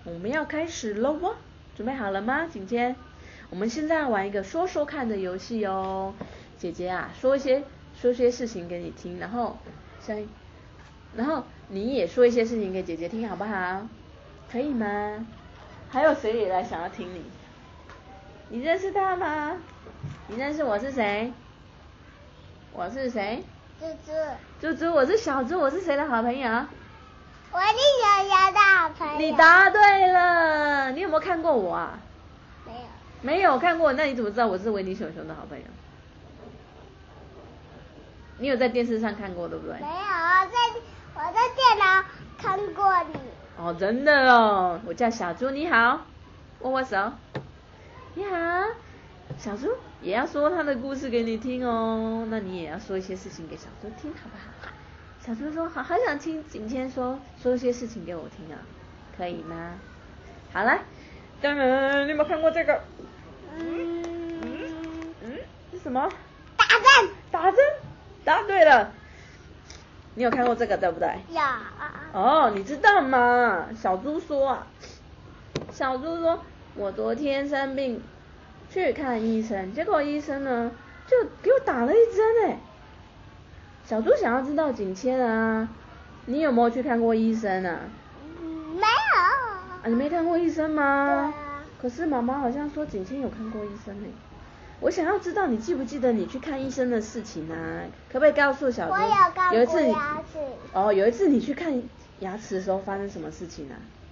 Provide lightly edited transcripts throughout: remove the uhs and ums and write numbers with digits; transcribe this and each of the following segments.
我们要开始喽哦，准备好了吗？景谦，我们现在要玩一个说说看的游戏哦。姐姐啊，说些事情给你听，然后你也说一些事情给姐姐听，好不好？可以吗？还有谁也来想要听你？你认识他吗？你认识我是谁？我是谁？ 猪猪。 猪猪，我是小猪，我是谁的好朋友？ 我是小小的好朋友。 你答对了，你有没有看过我啊？ 没有。 没有看过，那你怎么知道我是维尼熊熊的好朋友？你有在电视上看过对不对？ 没有，我在电脑看过你。 哦，真的哦，我叫小猪，你好，握握手。你好，小猪也要说他的故事给你听哦，那你也要说一些事情给小猪听，好不好？小猪说好想听景谦说一些事情给我听啊，可以吗？好来，当然你有没有看过这个？是什么？打针，答对了。你有看过这个对不对？ 有。 哦，你知道吗？小猪说我昨天生病去看医生，结果医生呢就给我打了一针哎。小猪想要知道景谦啊，你有没有去看过医生啊？ 没有。 啊，你没看过医生吗？ 对啊。 可是妈妈好像说景谦有看过医生哎。我想要知道你记不记得你去看医生的事情啊？可不可以告诉小猪？ 我有看过牙齿。 哦，有一次你去看牙齿的时候发生什么事情啊？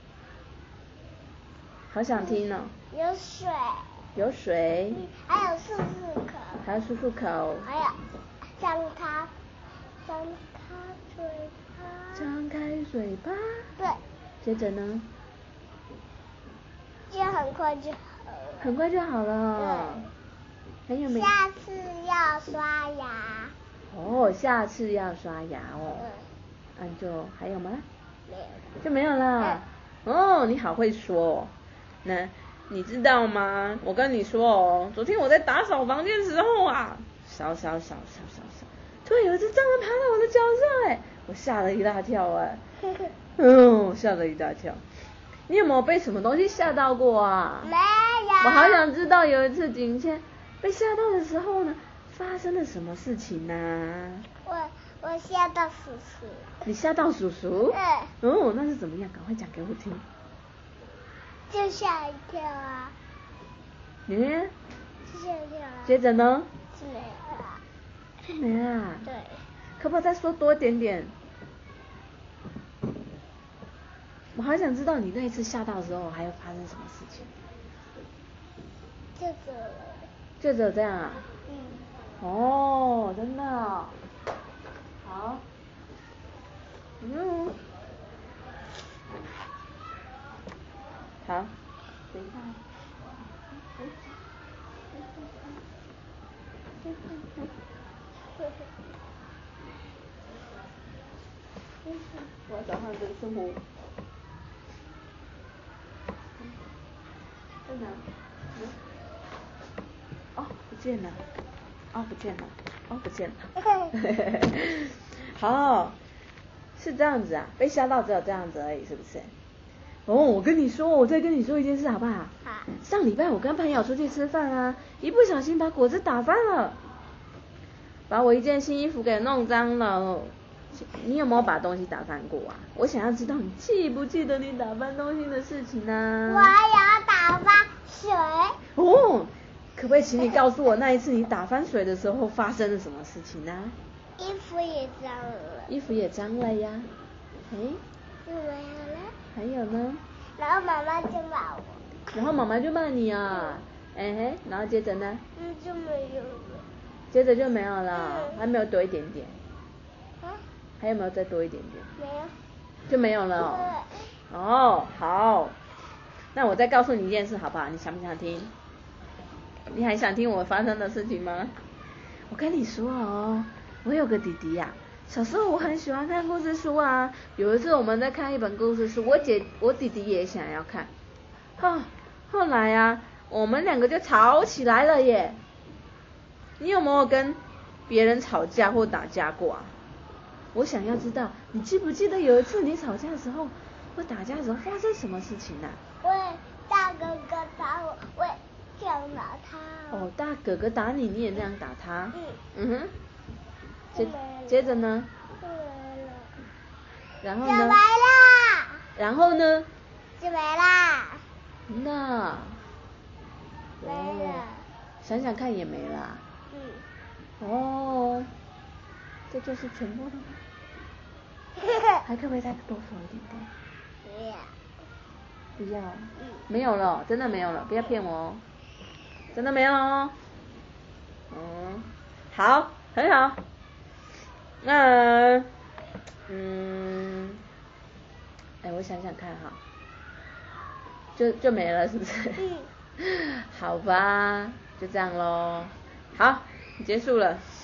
好想听哦。 有水。 有水。 还有漱漱口。 还有漱漱口。 还有张开嘴巴。 张开嘴巴。 对。 接着呢？ 这很快就好了。 很快就好了哦。还有没有？ 下次要刷牙。 哦，下次要刷牙哦。就还有吗？ 没有。 就没有了。哦，你好会说哦。那你知道吗？我跟你说哦，昨天我在打扫房间的时候啊，扫，突然有一只蟑螂爬到我的脚上哎，我吓了一大跳哎。吓了一大跳。你有没有被什么东西吓到过啊？ 没有。 我好想知道有一次景谦被吓到的时候呢，发生了什么事情呢？ 我吓到叔叔。 你吓到叔叔？ 对。 哦，那是怎么样？赶快讲给我听。 就吓一跳啊。 就吓一跳啊。 接着呢？ 就没了。 就没了。 对。 可不可以再说多一点点？我好想知道你那一次吓到的时候还有发生什么事情。就只有这样啊？哦，真的哦。好。好。等一下。我要找他的生活。在哪？哦，不见了。不见了。好，是这样子啊，被吓到只有这样子而已，是不是？哦，我再跟你说一件事好不好？ 好。 上礼拜我跟朋友出去吃饭啊，一不小心把果子打翻了，把我一件新衣服给弄脏了。你有没有把东西打翻过啊？我想要知道你记不记得你打翻东西的事情呢？ 我有打翻水。 哦，可不可以请你告诉我那一次你打翻水的时候发生了什么事情呢？ 衣服也脏了。 衣服也脏了呀。 就没有了。 还有呢？ 然后妈妈就骂我。 然后妈妈就骂你啊。然后接着呢？ 就没有了。 接着就没有了。还没有多一点点。还有没有再多一点点？ 没有。 就没有了哦。哦，好。那我再告诉你一件事好不好？你想不想听？你还想听我发生的事情吗？我跟你说哦，我有个弟弟呀，小时候我很喜欢看故事书啊。有一次我们在看一本故事书，我弟弟也想要看。后来啊，我们两个就吵起来了耶。你有没有跟别人吵架或打架过啊？我想要知道，你记不记得有一次你吵架的时候， 会打架的时候发生什么事情啊？ 喂，大哥哥打我，喂，这样打他。 哦，大哥哥打你，你也这样打他？哼。接着呢？然后呢？ 就没啦。 然后呢？ 就没啦。 那。 没了。 想想看也没啦。哦，这就是全部了吗？还可不可以再多说一点点？不要。没有了，真的没有了，不要骗我哦。真的没有哦。好，很好。那，我想想看哈，就没了是不是？好吧，就这样咯。好，结束了。